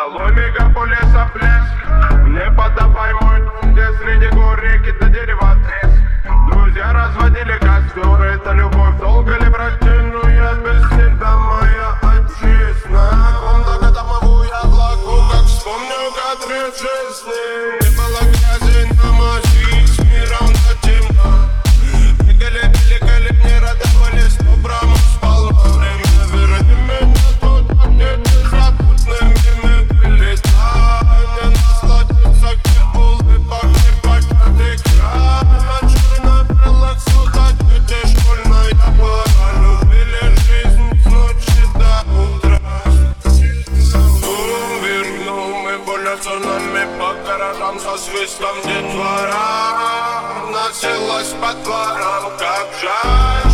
Долой мегаполис оплеск. Мне подавай мой дом, где среди гор реки до дерева треск. Друзья разводили костер, это любовь, долго ли протяну я без тебя, моя отчизна. Комната домовую я влагу, как вспомню кадры жизни. Не было грязи на моей, с миром до темно. Бегали, мне радовались, по-браму спало время. Верни меня туда, где ты запутанными были. Да, не насладиться, где улыбок, не покатый край. На черно-белых суток, дети школьная пора. Любили жизнь с ночи до утра. Верну, мы болятся нами по городам со свистом детвора. Носилась по дворам, как жаль.